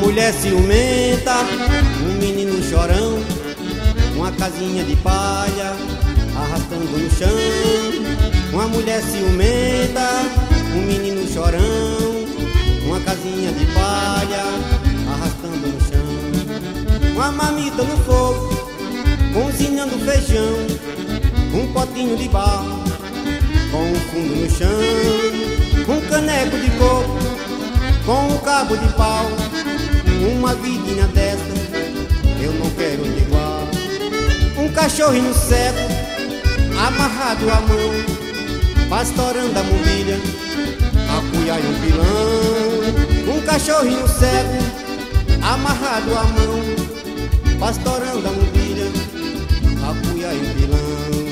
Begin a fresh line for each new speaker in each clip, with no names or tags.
mulher ciumenta, um menino chorão, uma casinha de palha arrastando no chão. Uma mulher ciumenta, um menino chorão, uma casinha de palha arrastando no chão. Uma marmita no fogo, cozinhando feijão, um potinho de barro com um fundo no chão. Um caneco de coco com um cabo de pau, uma vidinha dessa eu não quero de igual. Um cachorrinho cego, amarrado à mão, pastorando a mobília, a cuiar um pilão. Um cachorrinho cego, amarrado à mão, pastorando a mobília, a cuiar um pilão.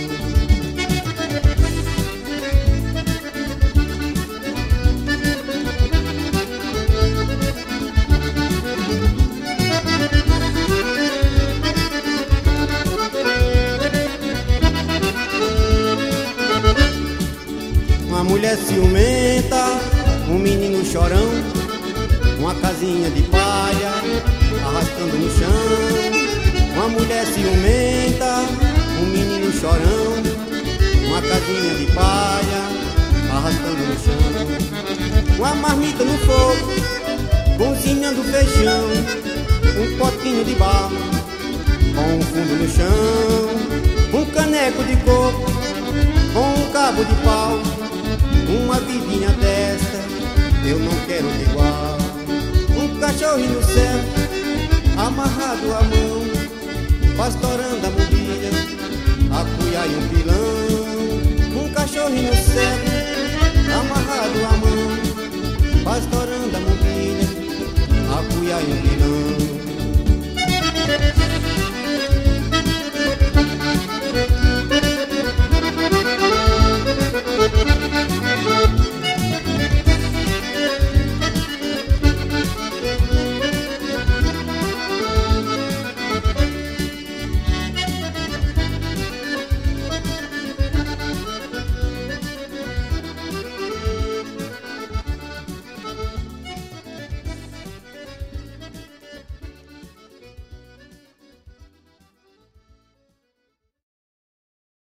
Uma mulher ciumenta, um menino chorão, uma casinha de palha arrastando no chão. Uma mulher ciumenta, um menino chorão, uma casinha de palha arrastando no chão. Uma marmita no fogo, cozinhando feijão, um potinho de barro com um fundo no chão. Um caneco de coco com um cabo de pau, uma vidinha desta eu não quero de igual. Um cachorrinho cego, amarrado à mão, pastorando a mobília, a cuiar um pilão. Um cachorrinho cego,